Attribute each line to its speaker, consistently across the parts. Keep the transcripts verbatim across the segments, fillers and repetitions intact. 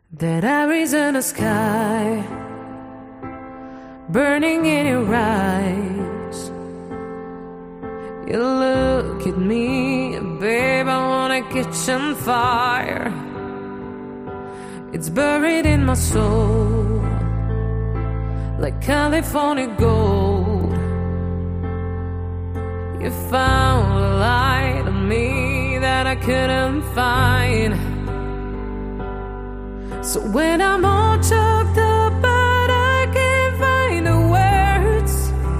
Speaker 1: That Arizona sky burning in your eyes. You look at me, babe, I wanna catch on fire. It's buried in my soul like California gold. You found a light on me that I couldn't find. So when I'm all choked up but I can't find the words,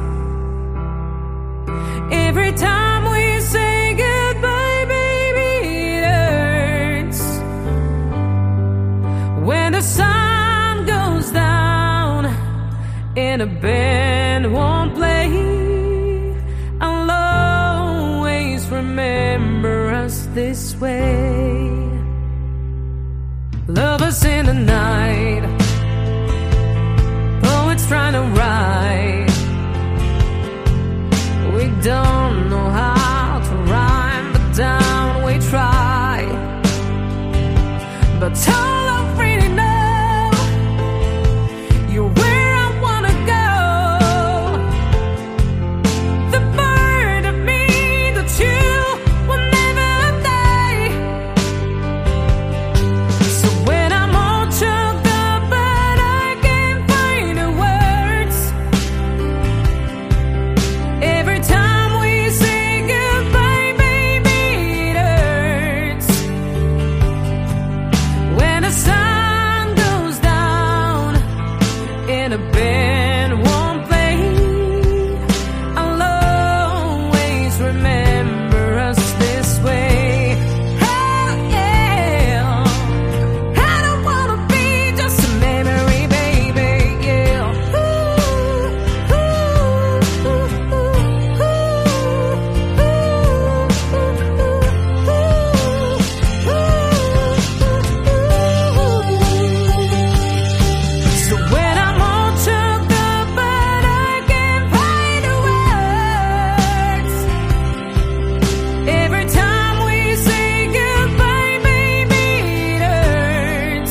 Speaker 1: every time we say goodbye, baby, it hurts. When the sun goes down and a band won't play, I'll always remember us this way. Lovers in the night, poets trying to write. We don't know how to rhyme, but down we try. But all I really know, you're where I wanna go. The part of me that you will never die. So when I'm all choked up but I can't find the words, every time we say goodbye, baby, it hurts. When the sun goes down and a band won't play, I'll always remember us this way. Oh yeah, I don't wanna be just a memory, baby. Yeah. Ooh, ooh, ooh, ooh, ooh, So when I'm all choked up but I can't find the words, every time we say goodbye, baby, it hurts.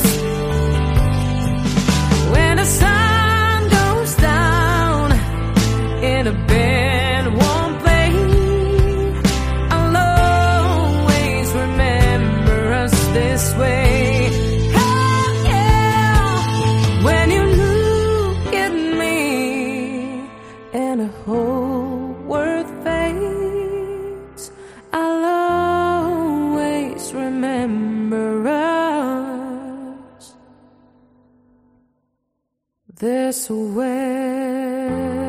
Speaker 1: When the sun goes down and a band won't play, I'll always remember us this way. Oh yeah, when you look at me and the whole world fades, I'll always remember us this way.